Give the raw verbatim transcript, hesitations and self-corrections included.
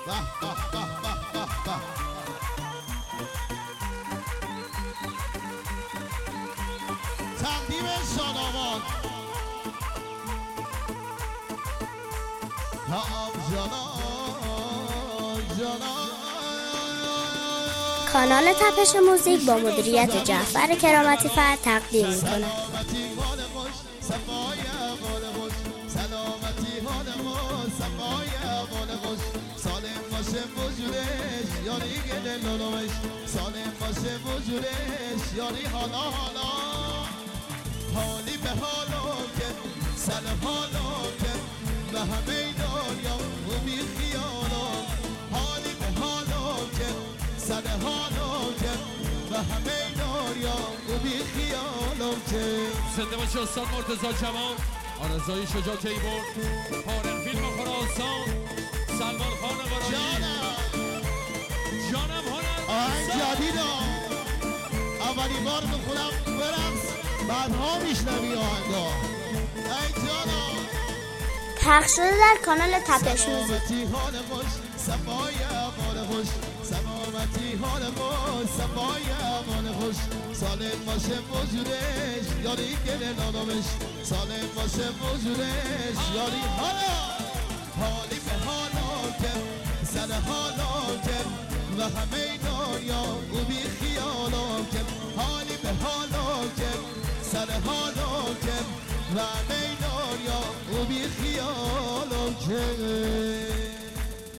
تقدیم شاداباد کانال تپش موزیک با مدیریت جعفر کرامتی فرد تقدیم می‌کند. حالی به حالا که سر حالا که به همه دنیا و بی خیالا حالی به حالا که سر حالا که به همه دنیا و بی خیالا که زنده باشه استاد مرتضی جوان، آرزوی شجاع تیمور، هارن فیلم خراسان، سلمان خان قرایی. جانم جانم هنر آهنگ جدیدا اولین بار میخونم برقص بعدها میشنوی آهنگا. ای جانم پخش شده در کانال تپش موزیک. سلامتی حال خوش صفای امان خوش سلامتی حال خوش صفای امان خوش سالم باشه وجودش یاری گل نانمش سالم باشه وجودش یاری حالا حالی به حالا که سر حالا که و همه